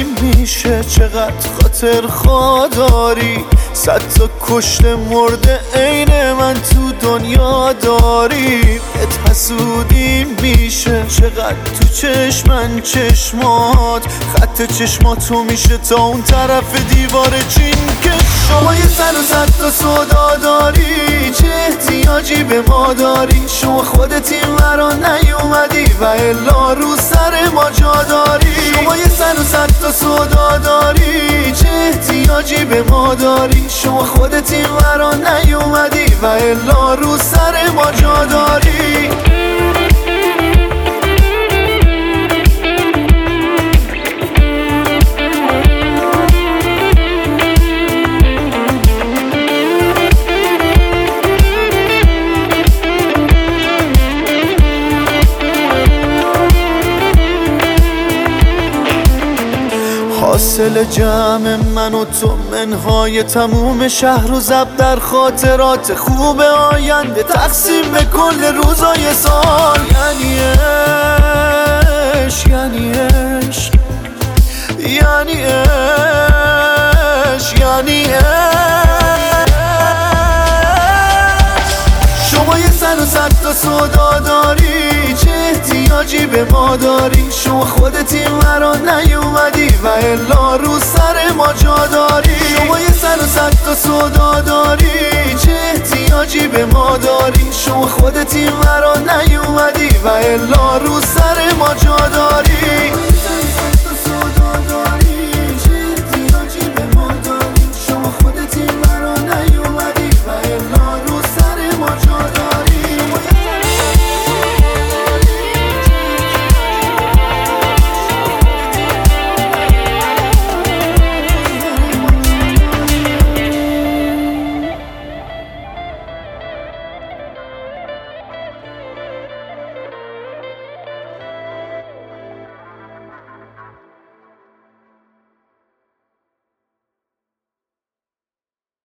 حسودیم میشه، چقدر خاطر خواه داری، 100 تا کشته مرده عین من تو دنیا داری. بهت حسودیم میشه، چقدر تو چشمن چشمات، خط چشماتو میشه تا اون طرف دیوار چین که شما یه سر و 100 تا سودا داری، چه احتیاجی به ما داری؟ شما خودت این ورا نیومدی و الا رو سر ما جا داری. شما یه سر و 100 تا سودا داری، چه احتیاجی به ما داری؟ شما خودت این ورا نیومدی و الا رو سر ما جا داری. حاصل جمع من و تو منهای تموم شهر و زب در خاطرات خوب آینده، تقسیم به کل روزای سال. یعنی عشق، یعنی عشق، یعنی عشق، یعنی عشق. شما یه سر و 100 تا سودا داری، چه احتیاجی به ما داری؟ شما خودت این ورا نیومدی و الا رو سر ما جا داری. شما یه سر و 100 تا سودا داری، چه احتیاجی به ما داری؟ شما خودت این ورا نیومدی و الا رو سر ما جا داری.